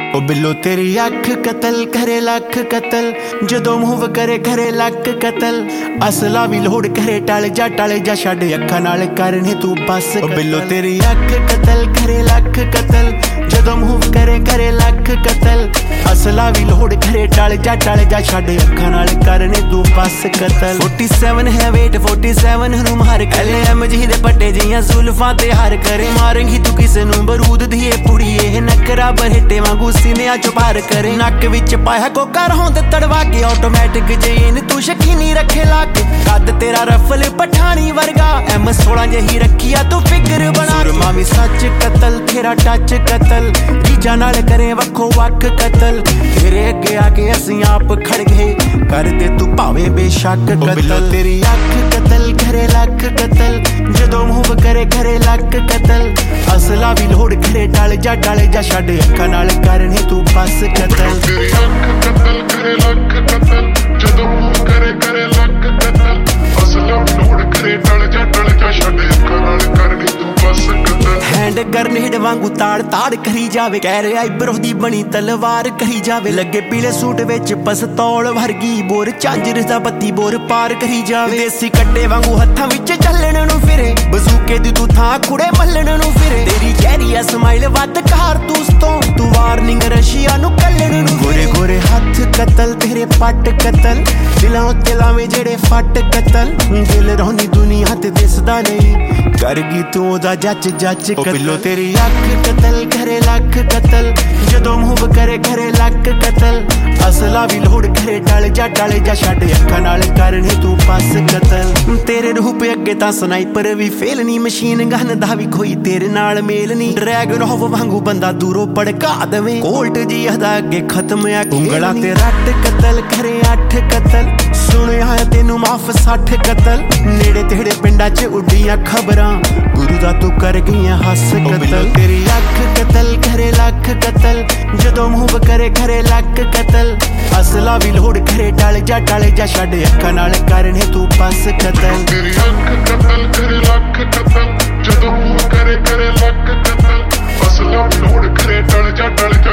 ओ बिल्लो तेरी अख कतल करे लख कतल, जदों मूव करे करे लक कतल। असला भी लोड करे टल जा छड़ अखां नाल करने तू बस। ओ बिल्लो तेरी अख कतल करे लख कतल, जदों मूव करे करे लख कतल। असला भी लोड करे टल जा छड़ अखां नाल करने तू बस कतल। 47 है वेट 47 नूं मार कले MG दे पट्टे जियां जुल्फां ते हार करे। मारेंगी तू किसे नूं बरूद दी पुड़िए नकरा बरहेटे वांगू सीने चो पार करे। नक विच पाया कोका रहोंदे तड़वा के ऑटोमैटिक जेन तू शकीनी रखे लाके। कद तेरा रफल पठानी वर्गा M16 जही रखिया तू फिगर बना। सुरमा भी सच कतल तेरा टच कतल, चीजा नाल करे वखो वख कतल। तेरे अगे आके असीं आप खड़ गए कर दे तू भावे बेशक कतल। तेरी अख कतल करे लख कतल, जदों मूव करे करे लक कतल। असला भी लोड करे टल जा छड़ अखां नाल करने तू बस कतल। तेरी अख कतल करे लख कतल, जदों मूव करे करे लक कतल। असला भी लोड करे टल जा छड़ अखां नाल करने तू बस कतल। हैंड ग्रेनेड वांगू ताड़ ताड़ करी जावे, कह रहे आईब्रो दी बनी तलवार करी जावे। लगे पीले सूट विच पस्तौल वर्गी बोर, झांजर दा बत्ती बोर पार करी जावे। देसी कट्टे वांगू हत्थां विच चलण नूं फिरे, बजूके दी तू थां कुड़े मल्लण नूं फिरे। तेरी चेहरी आ स्माइल वध कारतूस तो तू वार्निंग रशिया नूं कल्लण नूं। गोरे गोरे हत्थ कतल तेरे पट कतल, दिलां उत्ते लावे जेड़े फट कतल। दिल रौंदी दुनिया ते दिसदा नहीं, करगी तू ओदा जच कतल। बिल्लो तेरी अख कतल करे लख कतल, जदों मूव करे करे लक कतल। असला भी लोड करे टल जा छड़ अखां नाल करने तू बस कतल। तेरे रूप अगे तां स्नाइपर भी फेल नी, मशीन गन दा भी कोई तेरे नाल मेल नी। ड्रैगन ऑफ वांगू बंदा दूरों भड़का देवे, कोल्ट जी अदा अगे खत्म आ। उंगला ते रट कतल करे 8 कतल, सुनिया तेनू माफ 60 कतल। नेड़े तेड़े पिंडा च उड्डियां खबरां, गुरु दा तू कर गईयां हस कतल। तेरी अख कतल करे लख कतल, जदों मूव करे करे लक कतल। असला भी लोड करे टल जा छड़ अखां नाल करने तू बस कतल। तेरी अख कतल करे लख कतल, जदों मूव करे करे लक कतल। असला भी लोड करे टल जा